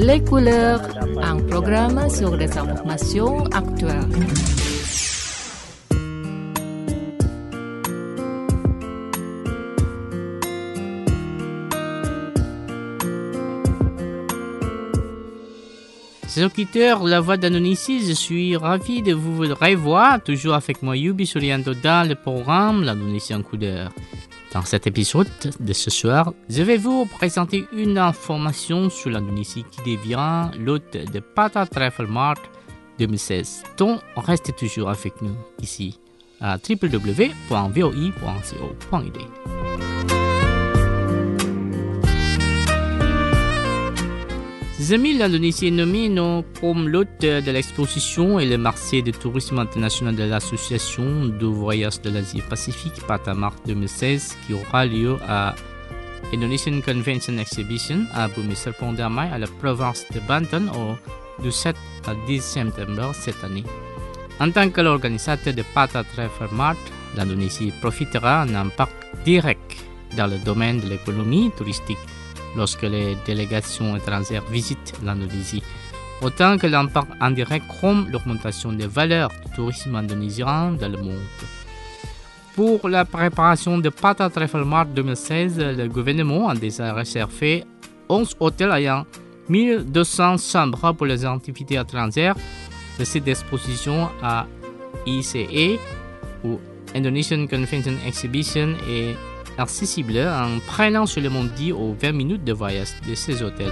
Les couleurs, un programme sur les informations actuelles. Chers auditeurs, la voix d'Indonésie, je suis ravi de vous revoir, toujours avec moi Yubi Sulianto dans le programme L'Indonésie en couleur. Dans cet épisode de ce soir, je vais vous présenter une information sur l'Indonésie qui devient l'hôte de Patha Travel Mart 2016. Donc, restez toujours avec nous ici à www.voi.co.id. Ses amis, l'Indonésie est nommée comme l'hôte de l'exposition et le marché de tourisme international de l'Association de voyage de l'Asie-Pacifique Patha Mart 2016 qui aura lieu à Indonesian Convention Exhibition à Bumi Serpong Damai à la province de Banten du 7 à 10 septembre cette année. En tant que l'organisateur de Patha Travel Mart, l'Indonésie profitera d'un impact direct dans le domaine de l'économie touristique lorsque les délégations étrangères visitent l'Indonésie, autant que l'impact indirect comme l'augmentation des valeurs du tourisme indonésien dans le monde. Pour la préparation de Patha Travel Mart 2016, le gouvernement a déjà réservé 11 hôtels ayant 1200 chambres pour les activités étrangères. Le site d'exposition à ICE ou Indonesian Convention Exhibition est accessible en prenant seulement 10 ou 20 minutes de voyage de ces hôtels.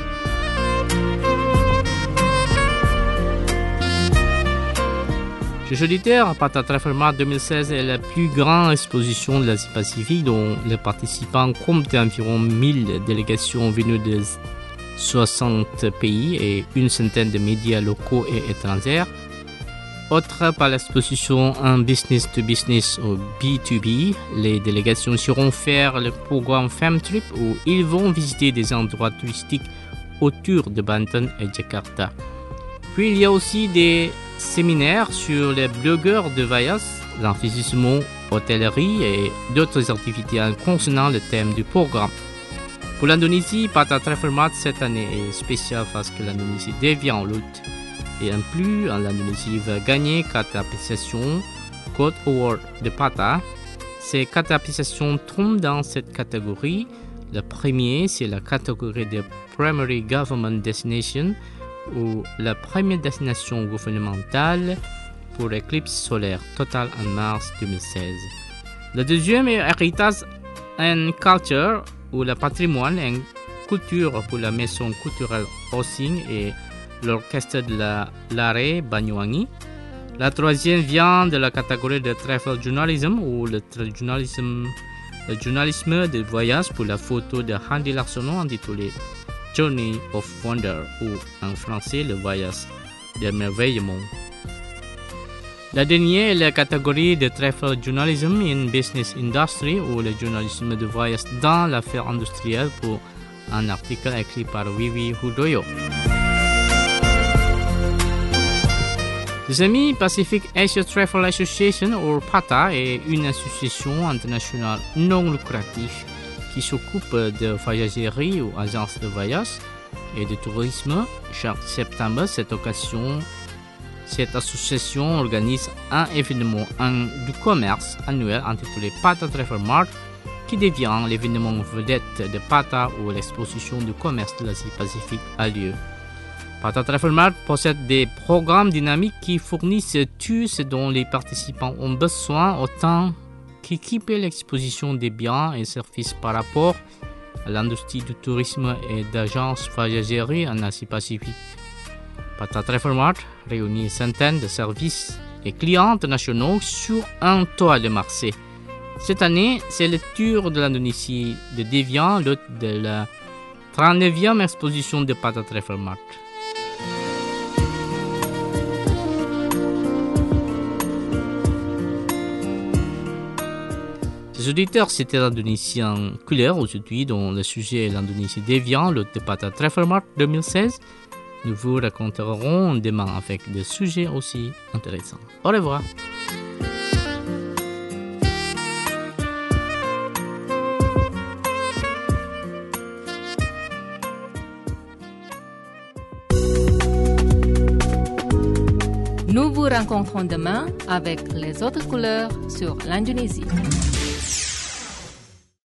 Chers auditeurs, Patha Travel Mart 2016 est la plus grande exposition de l'Asie-Pacifique dont les participants comptent environ 1000 délégations venues de 60 pays et une centaine de médias locaux et étrangers. Autre par l'exposition en business to business ou B2B, les délégations seront faire le programme Fam Trip où ils vont visiter des endroits touristiques autour de Banten et Jakarta. Puis il y a aussi des séminaires sur les blogueurs de voyage, l'investissement, hôtellerie et d'autres activités en concernant le thème du programme. Pour l'Indonésie, Patha Travel Mart cette année est spéciale parce que l'Indonésie devient l'hôte. Et en plus, l'Indonésie va gagner 4 appréciations Gold Award de Patha. Ces 4 appréciations tombent dans cette catégorie. Le premier, c'est la catégorie de Primary Government Destination ou la première destination gouvernementale pour l'éclipse solaire totale en mars 2016. Le deuxième est Heritage and Culture ou le patrimoine et culture pour la maison culturelle Osing et l'orchestre de l'Arrêt Banyuwangi. La troisième vient de la catégorie de Travel Journalism ou le journalisme de voyage pour la photo de Handy Laksono intitulée Journey of Wonder ou en français le voyage d'émerveillement. La dernière est la catégorie de Travel Journalism in Business Industry ou le journalisme de voyage dans l'affaire industrielle pour un article écrit par Wiwi Hudoyo. Les amis, Pacific Asia Travel Association ou PATA est une association internationale non lucrative qui s'occupe de voyagerie ou agences de voyage et de tourisme. Chaque septembre, cette association organise un événement du commerce annuel intitulé Patha Travel Mart qui devient l'événement vedette de Patha où l'exposition du commerce de l'Asie-Pacifique a lieu. Patha Travel Mart possède des programmes dynamiques qui fournissent tout ce dont les participants ont besoin autant qu'équiper l'exposition des biens et services par rapport à l'industrie du tourisme et d'agences voyagerie en Asie-Pacifique. Patha Travel Mart réunit centaines de services et clients internationaux sur un toit de marché. Cette année, c'est le tour de l'Indonésie de devenir l'hôte de la 39e exposition de Patha Travel Mart. Les auditeurs, c'était l'Indonésie en couleur aujourd'hui, dont le sujet est l'Indonésie devient l'hôte de Patha Travel Mart 2016. Nous vous raconterons demain avec des sujets aussi intéressants. Au revoir. nous rencontrons demain avec les autres couleurs sur l'Indonésie.